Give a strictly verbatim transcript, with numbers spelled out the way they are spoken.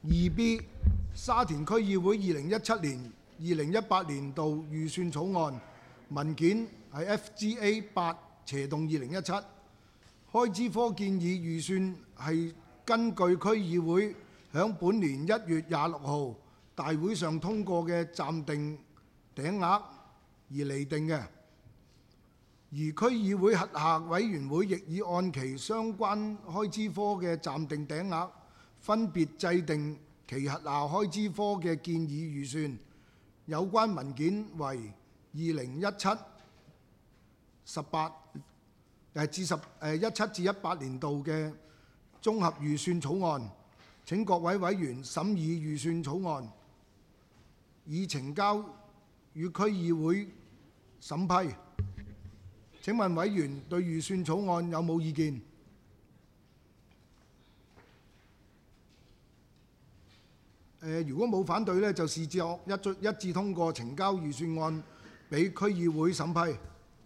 二 B 沙田區議會二零一七年、二零一八年度預算草案文件係 F G A 八斜洞二零一七，開支科建議預算係根據區議會響本年一月廿六號大會上通過嘅暫定頂額而釐定嘅，而區議會轄下委員會亦已按其相關開支科嘅暫定頂額，分別制定其轄下開支科嘅建議預算。有關文件為二零一七十八誒至十誒一七至一八年度嘅綜合預算草案。請各位委員審議預算草案，已呈交與區議會審批。請問委員對預算草案有冇意見？誒，如果冇反對呢，就視作一一致通過，呈交預算案俾區議會審批。